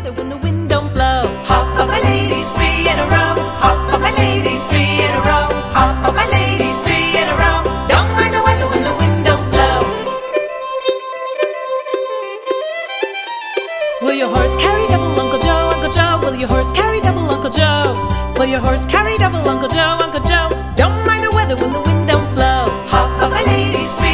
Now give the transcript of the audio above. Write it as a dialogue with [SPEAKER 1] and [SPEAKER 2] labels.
[SPEAKER 1] weather when the wind don't blow.
[SPEAKER 2] Hop, hop, my ladies, three in a row. Hop, hop, my ladies, three in a row. Hop, hop, my ladies, three in a row. Don't mind the weather when the wind don't blow.
[SPEAKER 1] Will your horse carry double, Uncle Joe, Uncle Joe? Will your horse carry double, Uncle Joe? Will your horse carry double, Uncle Joe, Uncle Joe? Don't mind the weather when the wind don't blow.
[SPEAKER 2] Hop, hop, my ladies, three